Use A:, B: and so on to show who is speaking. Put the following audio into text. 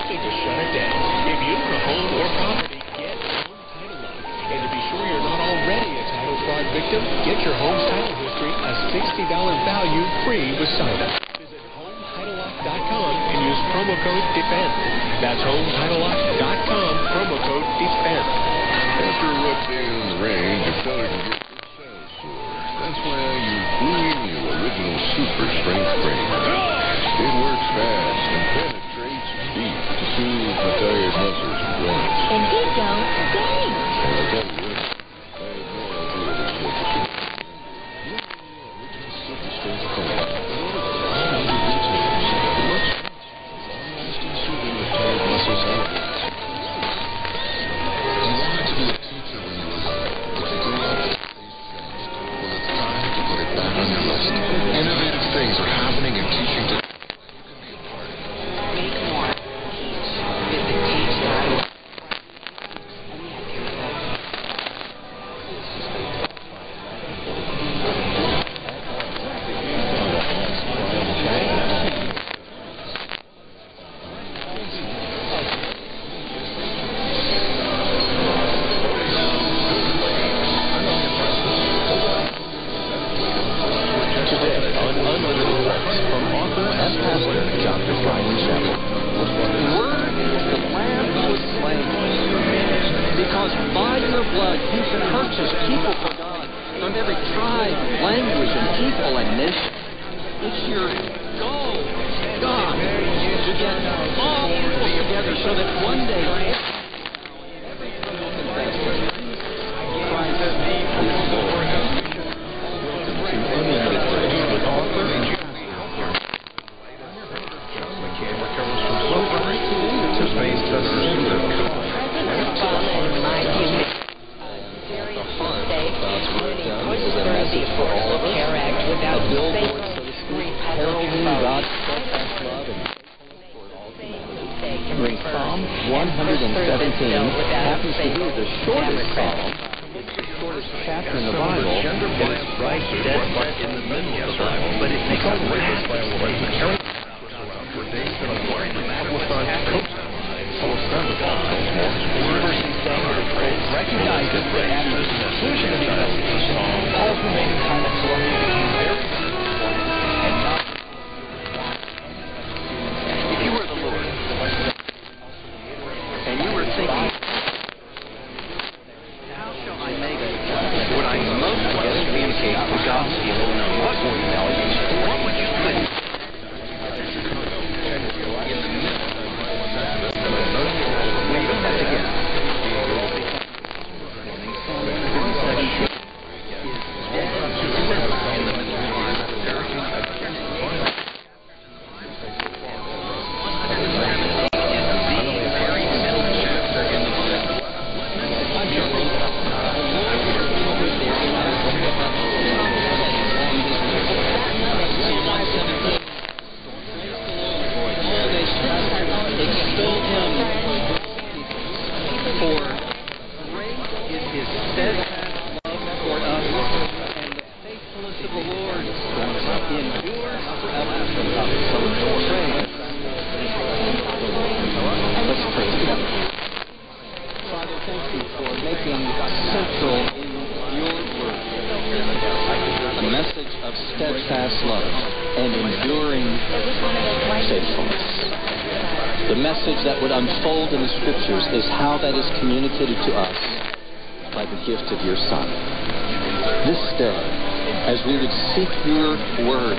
A: nothing to shut it down. If you own a home or property, get Home Title Lock. And to be sure you're not already a title fraud victim, get your home's title history, a $60 value, free with sign-up. Visit HomeTitleLock.com and use promo code DEFEND. That's HomeTitleLock.com, promo code DEFEND.
B: After a rough day on the range, a fella can get their saddle sore. That's why I use Blue Emu Original Super Strength Cream. It works fast and penetrates deep to soothe the tired muscles and joints.
C: And he don't stink.
B: And I'll tell you what, I have no idea what's what to do. Original Super Strength Cream. All the details and much long-lasting soothing of tired muscles and joints. You wanted to be a teacher when you were young, but you grew up and faced changed. Well, it's time to put it back on your list. Innovative things are happening in teaching today.
C: Make more. Teach. Visit teach.org.
D: Because by your blood you can purchase people for God from every tribe, language, and people and nation. It's your goal, God, to get all people together so that one day everyone will confess that Christ is Lord. Welcome to Unlimited Grace with author and recovers from slow burning to space tethers. Psalm 117 happens to be the shortest psalm, the shortest chapter in the Bible.
A: It's right dead in the middle of the Bible, but it makes a rash by a woman who carries for days in a blind University Standard recognizes that after the conclusion of the investigation, all remaining time of collecting became very important and not.
D: If you were the Lord, and you were thinking, how shall I make what I most want to communicate the gospel known for the allegation? What would you put in the middle? Well, you don't have to guess. The message that would unfold in the Scriptures is how that is communicated to us by the gift of your Son. This day, as we would seek your word,